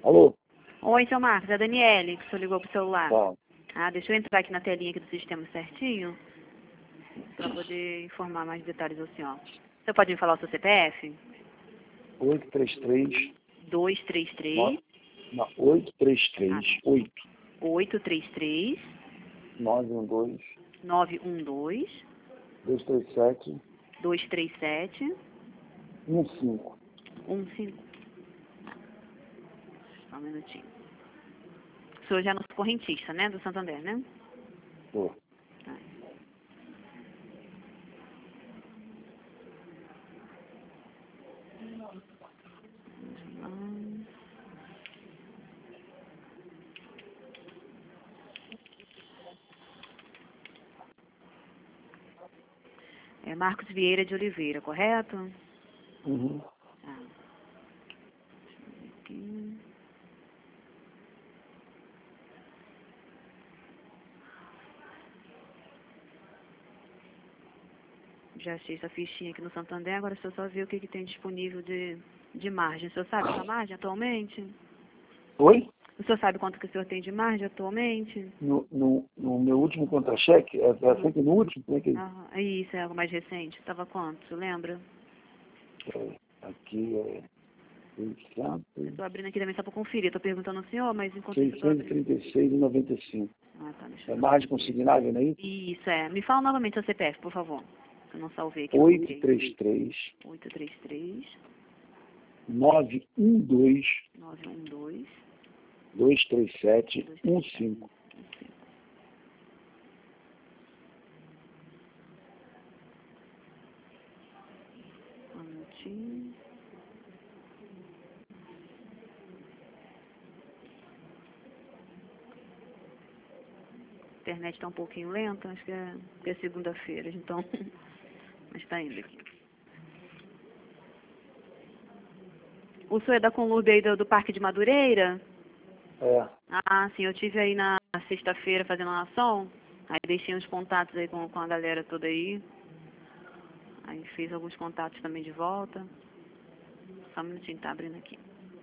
Alô? Oi, seu Marcos, é a Daniele, que o senhor ligou pro celular. Tá. Ah, deixa eu entrar aqui na telinha aqui do sistema certinho, para poder informar mais detalhes ao senhor. O senhor pode me falar o seu CPF? 833... 233... Não, 833... 833... 912... 912... 237... 237... 15. 15. Só um minutinho. O senhor já é nosso correntista, né? Do Santander, né? Pô. Tá. É Marcos Vieira de Oliveira, correto? Uhum. Tá. Deixa eu ver aqui. Já achei essa fichinha aqui no Santander, agora o senhor só vê o que tem disponível de margem. O senhor sabe essa margem atualmente? Oi? O senhor sabe quanto que o senhor tem de margem atualmente? No meu último contra-cheque, é sempre no último, como é que Isso, é algo mais recente. Estava quanto, você lembra? aqui é 600... Estou abrindo aqui também só para conferir. Estou perguntando ao senhor, mas enquanto isso eu estou abrindo. 636,95. Ah, tá, deixa É eu ver. margem consignável, não é isso? Isso, é. Me fala novamente o CPF, por favor. Eu não salvei aqui. 833... 833... 912... 912... 237... 15. Um minutinho. A internet está um pouquinho lenta, acho que é segunda-feira, então. Mas está indo aqui. O senhor é da Conlurb aí do Parque de Madureira? É. Ah, sim, eu tive aí na sexta-feira fazendo uma ação, aí deixei uns contatos aí com a galera toda aí. Aí fiz alguns contatos também de volta. Só um minutinho, tá abrindo aqui.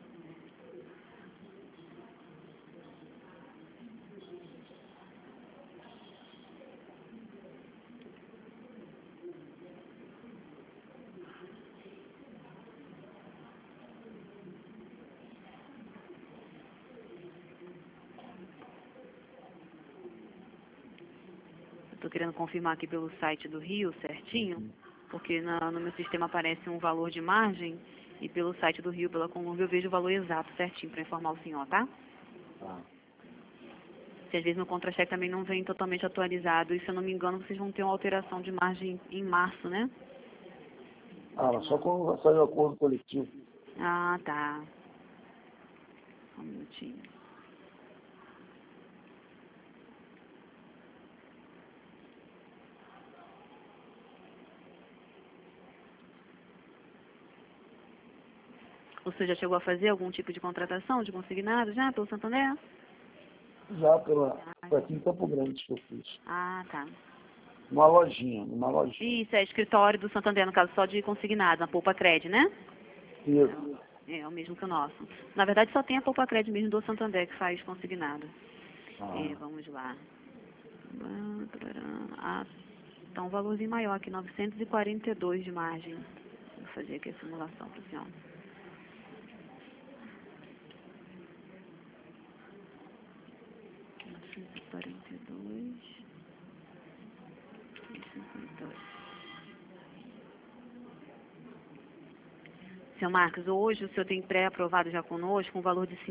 Estou querendo confirmar aqui pelo site do Rio certinho, porque no meu sistema aparece um valor de margem e pelo site do Rio, pela Conlurb, eu vejo o valor exato certinho para informar o senhor, tá? Ah. Se às vezes no contra-cheque também não vem totalmente atualizado, e se eu não me engano vocês vão ter uma alteração de margem em março, né? Mas só quando vai sair o acordo coletivo. Ah, tá. Só um minutinho. O senhor já chegou a fazer algum tipo de contratação de consignado já pelo Santander? Já aqui em Campo Grande que eu fiz. Ah, tá. Numa lojinha. Isso, é escritório do Santander, no caso só de consignado, na Poupa Cred, né? Isso. É o mesmo que o nosso. Na verdade só tem a Poupa Cred mesmo do Santander que faz consignado. Vamos lá. Ah, tá um valorzinho maior aqui, 942 de margem. Vou fazer aqui a simulação para o senhor. Seu Marcos, hoje o senhor tem pré-aprovado já conosco um valor de R$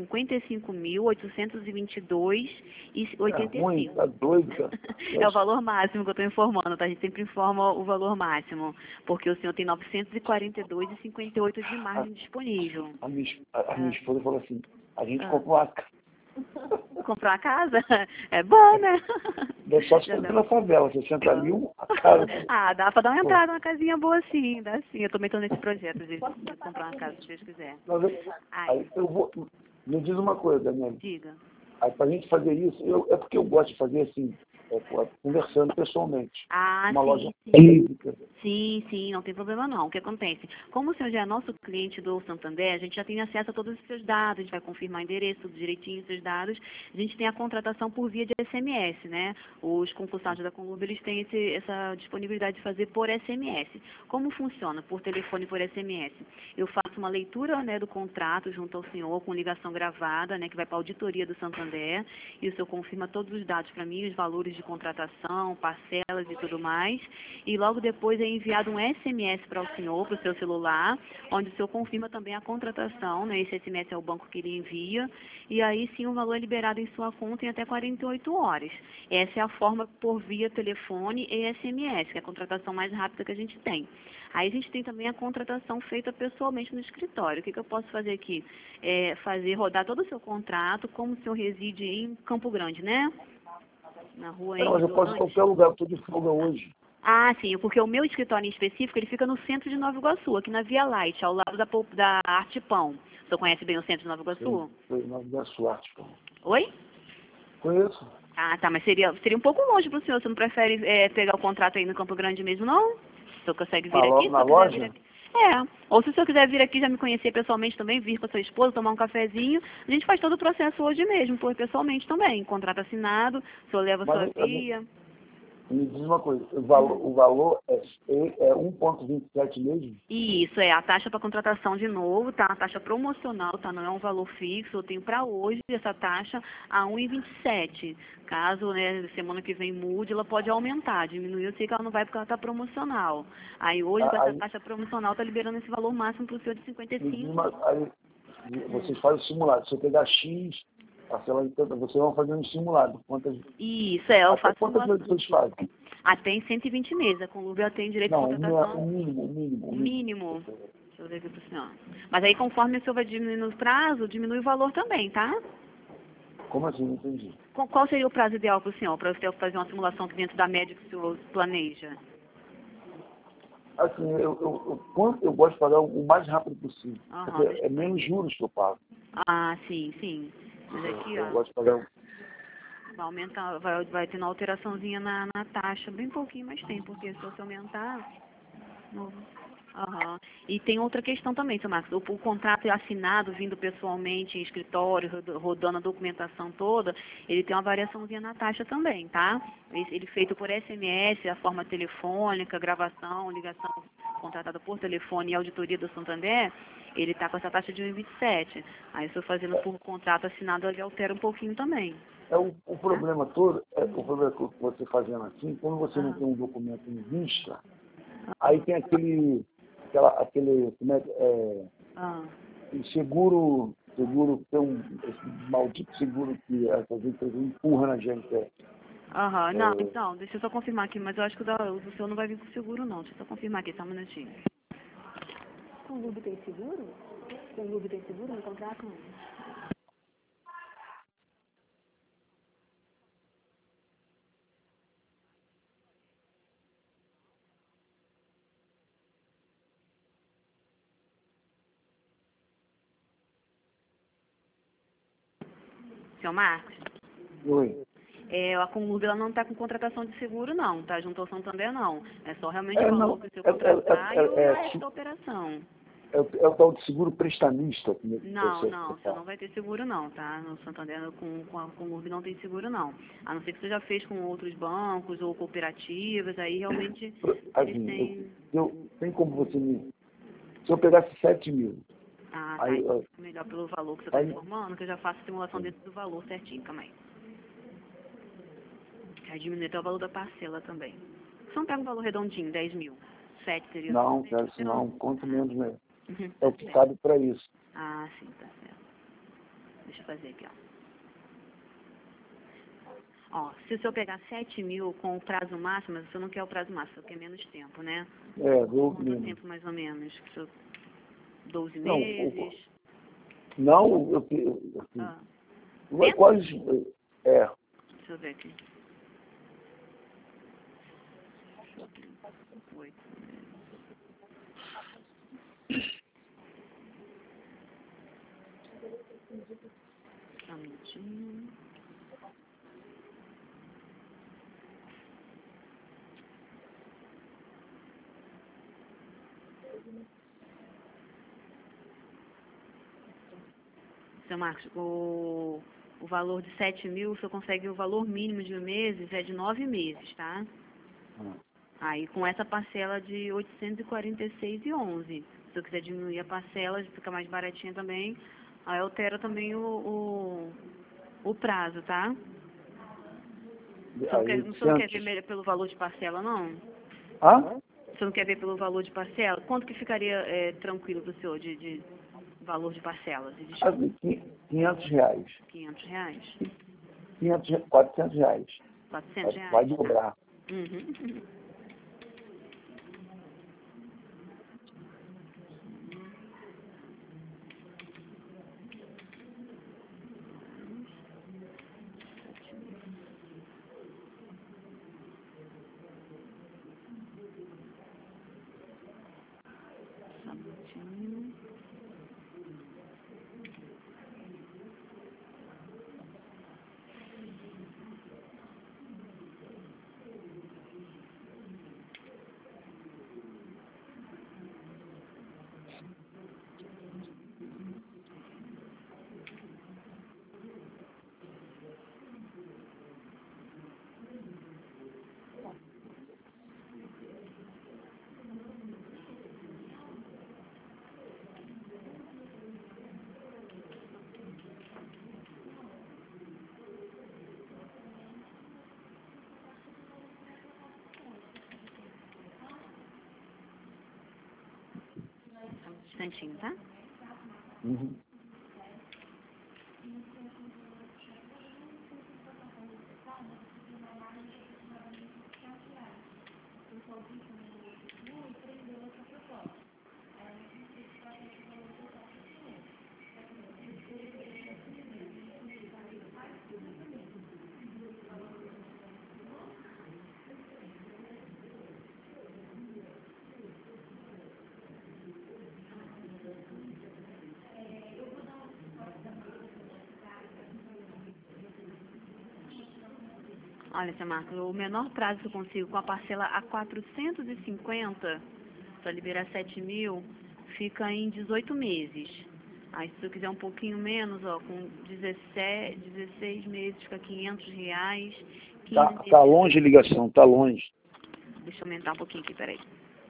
55.822,85. Ruim, tá doido, cara. É o valor máximo que eu estou informando, tá? A gente sempre informa o valor máximo, porque o senhor tem 942,58 de margem disponível. A minha esposa falou assim, a gente comprou uma casa. Comprou a casa? É bom, né? Só se for pela favela, 60 mil, a casa. Ah, dá pra dar uma entrada numa casinha boa sim, dá sim. Eu também tô nesse projeto de comprar uma casa, se Deus quiser. Aí eu vou. Me diz uma coisa, Daniel. Diga. Aí pra gente fazer isso, é porque eu gosto de fazer assim, conversando pessoalmente. Ah, Ah, uma loja sim, sim. física. Sim, sim, não tem problema não. O que acontece? Como o senhor já é nosso cliente do Santander, a gente já tem acesso a todos os seus dados, a gente vai confirmar endereço, tudo direitinho, seus dados. A gente tem a contratação por via de SMS, né? Os concursados da Conlub, eles têm essa disponibilidade de fazer por SMS. Como funciona? Por telefone por SMS. Eu faço uma leitura, né, do contrato junto ao senhor, com ligação gravada, né, que vai para a auditoria do Santander, e o senhor confirma todos os dados para mim, os valores de contratação, parcelas e tudo mais. E logo depois é enviado um SMS para o senhor, para o seu celular, onde o senhor confirma também a contratação, né? Esse SMS é o banco que ele envia, e aí sim o valor é liberado em sua conta em até 48 horas. Essa é a forma por via telefone e SMS, que é a contratação mais rápida que a gente tem. Aí a gente tem também a contratação feita pessoalmente no escritório. O que eu posso fazer aqui? É fazer rodar todo o seu contrato, como o senhor reside em Campo Grande, né? Na rua Não, mas Henrique eu posso ir em Durante. qualquer lugar, eu estou de folga hoje. Ah, sim, porque o meu escritório em específico, ele fica no centro de Nova Iguaçu, aqui na Via Light, ao lado da Arte Pão. O senhor conhece bem o centro de Nova Iguaçu? Foi na da sorte. Oi? Conheço. Ah, tá, mas seria um pouco longe para o senhor. Você não prefere pegar o contrato aí no Campo Grande mesmo, não? O senhor consegue vir aqui? Se o Na senhor quiser vir loja? aqui. É, ou se o senhor quiser vir aqui já me conhecer pessoalmente também, vir com a sua esposa, tomar um cafezinho, a gente faz todo o processo hoje mesmo, por pessoalmente também. Contrato assinado, o senhor leva a Mas sua via. me diz uma coisa, o valor é 1,27 mesmo? Isso, é a taxa para contratação de novo, tá? A taxa promocional, tá? Não é um valor fixo, eu tenho para hoje essa taxa a 1,27. Caso, né, semana que vem mude, ela pode aumentar, diminuir, eu sei que ela não vai porque ela tá promocional. Aí hoje, com essa Aí, taxa promocional, tá liberando esse valor máximo para o senhor de me diz 55. aí vocês fazem o simulado. Se eu pegar X, parcela de tanto, vocês vão fazendo um simulado. Isso, eu Até faço quantas vezes simulação. vocês fazem? Até em 120 meses, a Conlub ela tem direito de Não, contratação o mínimo. mínimo. Deixa eu ver aqui para o senhor. Mas aí, conforme o senhor vai diminuindo o prazo, diminui o valor também, tá? Como assim? Não entendi. Qual seria o prazo ideal para o senhor, para você fazer uma simulação aqui dentro da média que o senhor planeja? Assim, quanto eu gosto de pagar o mais rápido possível. Aham, Porque deixa é eu ver. menos juros que eu pago. Ah, sim, sim. Mas aqui, Eu ó, gosto de pagar. vai aumentar, vai ter uma alteraçãozinha na taxa, bem pouquinho, mas tem, porque se você aumentar, no- aham. E tem outra questão também, seu Marcos. O contrato é assinado, vindo pessoalmente em escritório, rodando a documentação toda, ele tem uma variaçãozinha na taxa também, tá? Ele feito por SMS, a forma telefônica, gravação, ligação contratada por telefone e auditoria do Santander, ele está com essa taxa de 1,27. Aí, se eu fazendo por contrato assinado, ele altera um pouquinho também. O problema todo, o problema que você fazendo assim, quando você não Ah, tem um documento em vista, aí tem aquele, como é, ah. o seguro, tem esse maldito seguro que essas empresas empurram na gente. Aham, não, então, deixa eu só confirmar aqui, mas eu acho que o do senhor não vai vir com seguro, não. Deixa eu só confirmar aqui, só um minutinho. Com o Lube tem seguro? Com o Lube tem seguro no contrato? Seu Marcos, Oi. a Conlub, ela não está com contratação de seguro, não, tá? Junto ao Santander, não. É só realmente o valor Não, que o senhor contratar e o resto tipo, da operação. é o tal de seguro prestamista que Não, você não, o senhor fala. não vai ter seguro, não, tá? No Santander, com a Conlub não tem seguro, não. A não ser que você já fez com outros bancos ou cooperativas, aí realmente eles Assim, têm... tem como você me. Se eu pegasse 7 mil, Ah, tá. aí, Então fica melhor pelo valor que você está aí informando, que eu já faço a simulação dentro do valor certinho, calma aí. Aí diminui até o valor da parcela também. Só não pega um valor redondinho, 10 mil. 7 seria não, suficiente, quero você senão não... quanto menos mesmo. É Tá o que certo. cabe para isso. Ah, sim, tá certo. Deixa eu fazer aqui, ó. Ó, se o senhor pegar 7 mil com o prazo máximo, mas o senhor não quer o prazo máximo, quer menos tempo, né? Vou Quanto mesmo. tempo mais ou menos? Que o senhor- 12 Não, meses? não, assim, Ah, é menos? quase. É, Deixa eu ver aqui. 8 meses. Só um minutinho. Seu Marcos, o valor de 7 mil, o senhor consegue o valor mínimo de meses, é de 9 meses, tá? Aí, com essa parcela de 846,11. Se o senhor quiser diminuir a parcela, fica mais baratinha também, aí altera também o prazo, tá? O senhor não quer ver pelo valor de parcela, não? Hã? O senhor não quer ver pelo valor de parcela? Quanto que ficaria tranquilo para o senhor de valor de parcela? De desconto? R$500. 500 reais? 400 reais. 400 reais? Vai dobrar. Uhum. Só um minutinho. Só um instantinho, tá? Uhum. Olha, seu Marcos, o menor prazo que eu consigo com a parcela a 450, para liberar 7 mil, fica em 18 meses. Aí, se eu quiser um pouquinho menos, ó, com 16 meses, fica 500 reais. 15 meses. Tá longe a ligação, tá longe. Deixa eu aumentar um pouquinho aqui, peraí.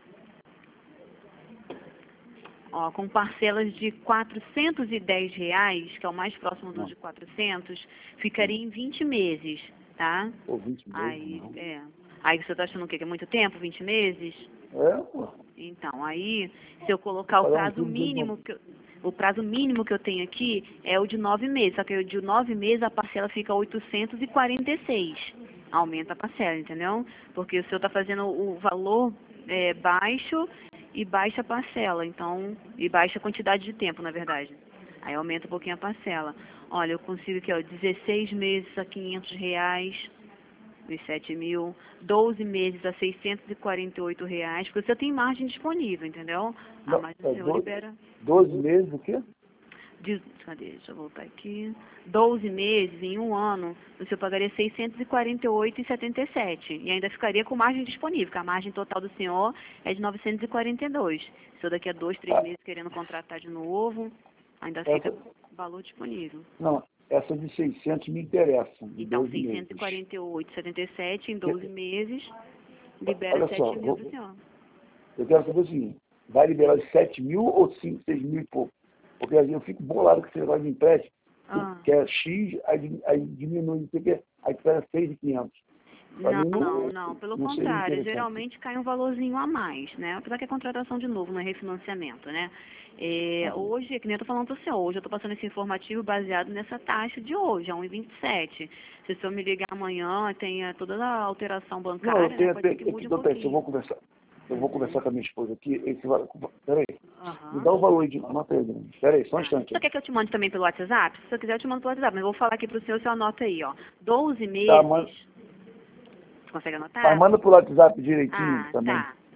Ó, com parcelas de 410 reais, que é o mais próximo do de 400, ficaria em 20 meses, tá? Pô, 20 meses, Aí, não. Aí você tá achando o quê? Que é muito tempo? 20 meses? Pô. Então, aí, se eu colocar o prazo mínimo que eu tenho aqui é o de 9 meses, só que o de 9 meses a parcela fica 846. Aumenta a parcela, entendeu? Porque o senhor está fazendo o valor baixo e baixa a parcela, então, e baixa a quantidade de tempo, na verdade. Aí aumenta um pouquinho a parcela. Olha, eu consigo aqui, ó, 16 meses a 500 reais, os 7 mil, 12 meses a 648 reais, porque você tem margem disponível, entendeu? Não, Mas o senhor libera... 12 meses o quê? Cadê? Deixa eu voltar aqui. 12 meses, em um ano, o senhor pagaria 648,77 e ainda ficaria com margem disponível, porque a margem total do senhor é de 942. Se o senhor daqui a 2, 3 meses querendo contratar de novo, ainda fica valor disponível. Não, essa de 600 me interessa. Então, 648,77 em 12 meses, libera Olha 7 só, mil para o senhor. eu quero saber o seguinte, vai liberar os 7 mil ou 5, 6 mil e pouco? Porque assim, eu fico bolado com esse negócio de empréstimo, que é X, aí diminui, não sei o quê, aí pega 6.500. Não, pelo contrário, geralmente cai um valorzinho a mais, né? Apesar que é contratação de novo, não é refinanciamento, né? Hoje, que nem eu tô falando para o senhor, hoje eu estou passando esse informativo baseado nessa taxa de hoje, a 1,27. Se o senhor me ligar amanhã, tem toda a alteração bancária, né? Pode ser que mude um pouquinho. Eu vou conversar com a minha esposa aqui, peraí, me dá o valor aí, anota aí, peraí, só um instante. Você quer que eu te mande também pelo WhatsApp? Se você quiser, eu te mando pelo WhatsApp, mas eu vou falar aqui para o senhor, você anota aí, ó. 12 meses... Tá, Você consegue anotar? mas manda pelo WhatsApp direitinho também. Tá.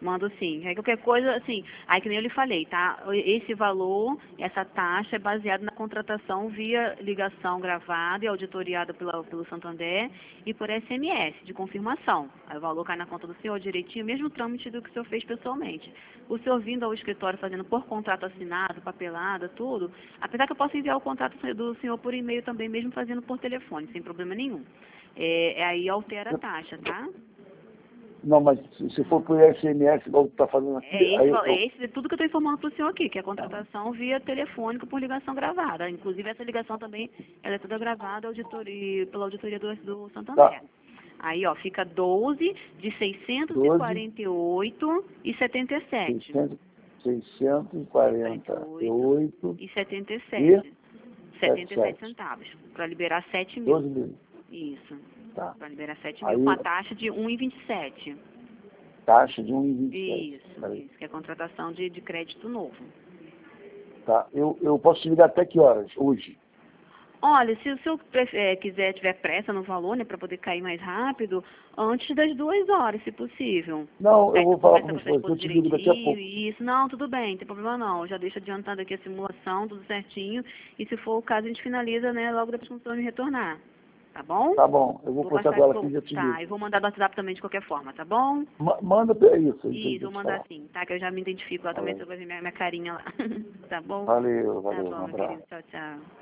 Mando sim. Aí qualquer coisa, assim, aí que nem eu lhe falei, tá? Esse valor, essa taxa é baseada na contratação via ligação gravada e auditoriada pelo Santander e por SMS, de confirmação. Aí o valor cai na conta do senhor direitinho, mesmo trâmite do que o senhor fez pessoalmente. O senhor vindo ao escritório fazendo por contrato assinado, papelada, tudo, apesar que eu posso enviar o contrato do senhor por e-mail também, mesmo fazendo por telefone, sem problema nenhum. Aí altera a taxa, tá? Não, mas se for por SMS, igual tu tá fazendo aqui... Esse é tudo que eu estou informando para o senhor aqui, que é a contratação via telefônica por ligação gravada. Inclusive, essa ligação também, ela é toda gravada pela auditoria do Santander. Tá. Aí, ó, fica 12 de 648,77. 648,77. 77 centavos. Para liberar 7 mil. 12 mil. Isso. Tá. Para liberar 7 Aí, mil, com a taxa de 1,27. Taxa de 1,27. Isso, que é a contratação de crédito novo. Tá. Eu posso te ligar até que horas? Hoje? Olha, se o senhor tiver pressa no valor, né, para poder cair mais rápido, antes das 2 horas, se possível. Não, eu vou falar com você, eu te ligo daqui a pouco. Isso, não, tudo bem, não tem problema não. Já deixa adiantando aqui a simulação, tudo certinho. E se for o caso, a gente finaliza, né, logo depois que o senhor me retornar. Tá bom? Tá bom, eu vou postar com ela aqui e já te ligo. Tá, eu vou mandar no WhatsApp também de qualquer forma, tá bom? Manda isso. Isso, vou mandar sim, tá? Que eu já me identifico lá também, você vai ver minha carinha lá. Tá bom? Valeu, Tá bom, um meu abraço. querido, tchau, tchau.